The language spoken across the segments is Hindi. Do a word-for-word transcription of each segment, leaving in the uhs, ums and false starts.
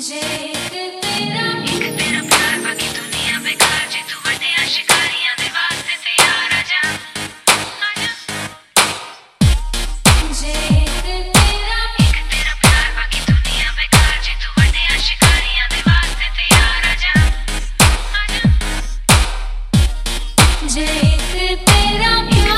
जे एक तेरा एक तेरा प्यार बाकी दुनिया बेकार जे तू वड्डियां शिकारियां दे वास्ते तैयार आजा आजा जे एक तेरा एक तेरा प्यार बाकी दुनिया बेकार जे तू वड्डियां शिकारियां दे वास्ते तैयार आजा आजा जे एक तेरा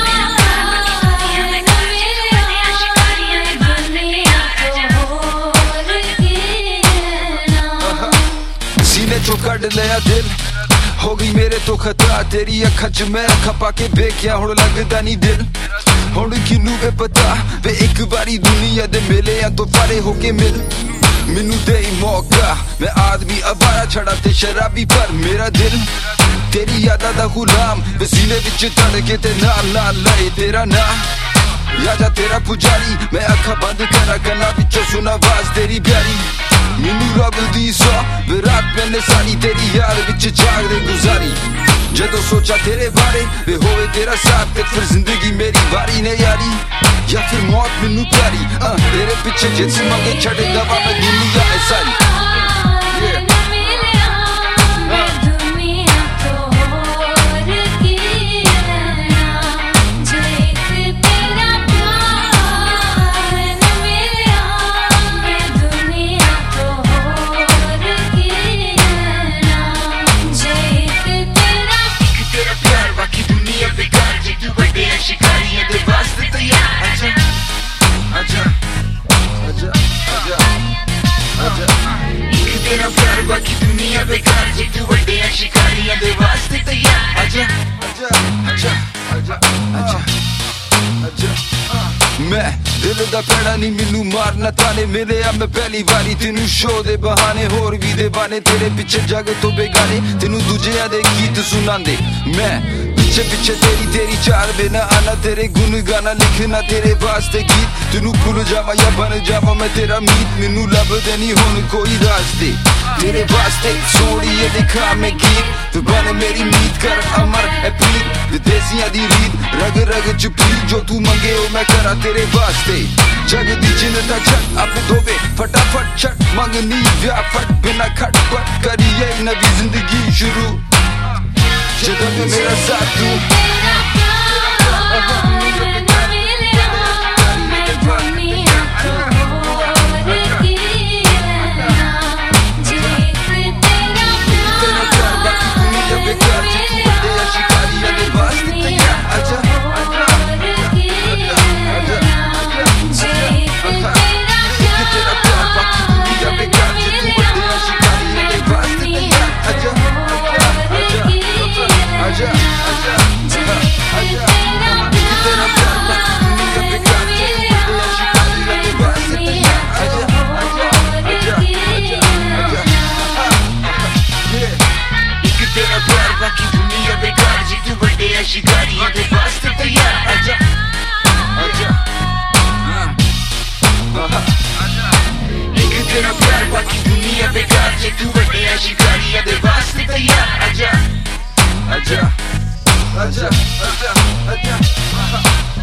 जो कड़ लिया दिल हो गई मेरे तो खतरा तेरी अखा च मैं अखा पाके बेख्या हुण लगदा नहीं दिल हुण किनू वे पता वे एक बारी दुनिया दे मेले या तो फारे होके मिल मैनू दे मौका मैं आदमी अवारा छड़ा ते शराबी पर मेरा दिल तेरी यादा दा गुलाम वे सीने विच धड़के ते नाल नाल लाए तेरा ना यादा तेरा पुजारी मैं अखा बंद करा गल्लां विचों सुना आवाज तेरी प्यारी मैनू रब दी सौ विराट मैंने सारी तेरी यार विच जाग दे गुजारी जदों सोचा तेरे बारे वे होवे तेरा साथ ते फिर जिंदगी मेरी बारी ने यारी या फिर मौत मैनू प्यारी uh, तेरे पीछे जिस मंगे छड़े दवा मैं दुनिया है सारी yeah. शिकारियां दे वास्ते तैयार आजा आजा आजा आजा आजा एक तेरा प्यार बाकी दुनिया बेकार जे तू वड्डियां शिकारियां दे वास्ते तैयार आजा आजा आजा आजा आजा आजा मैं दिल दा पैड़ा नहीं मैनू मारना ताने मिले आ मैं पहली बारी तेनू शो दे बहाने होर भी दे बाने तेरे पिछे जग तो बेगाने तेनू दूजियां दे गीत सुनांदे मैं पिछे पिछे तेरी तेरी चार बिना आना तेरे गुन गाना लिखना तेरे वास्ते गीत तेनू भूल जावा या बन जावा मैं तेरा मीत मैनू लभदे नहीं हुण कोई रास्ते तेरे वास्ते सोड़िए लिखा मैं गीत तू बन मेरी मीत कर अमर है प्रीत विदेसियां दी रीत रग रग च प्रीत जो तू मंगे हो मैं करा तेरे वास्ते जग दी चिन्हता छट आप धोवे फटाफट छट मंगनी ब्याह फट बिना खटपट करिए नवी जिंदगी शुरू जदों में मेरा साथ तू शिकारियां दे वास्ते तैयार आजा आजा एक तेरा प्यार बाकी दुनिया बेकार जे तू वड्डियां शिकारियां दे वास्ते तैयार आजा आजा आजा आजा आजा